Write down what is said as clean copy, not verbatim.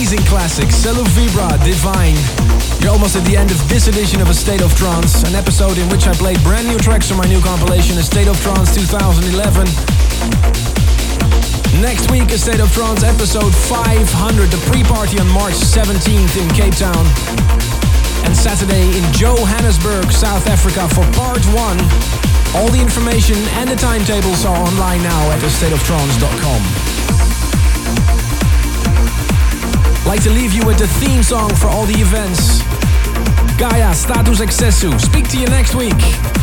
amazing classics. Celo Vibra, Divine. You're almost at the end of this edition of A State of Trance, an episode in which I played brand new tracks from my new compilation, A State of Trance 2011. Next week, A State of Trance episode 500, the pre-party on March 17th in Cape Town. And Saturday in Johannesburg, South Africa for part 1. All the information and the timetables are online now at astateoftrance.com. Like to leave you with the theme song for all the events. Gaia, Status Excessu. Speak to you next week.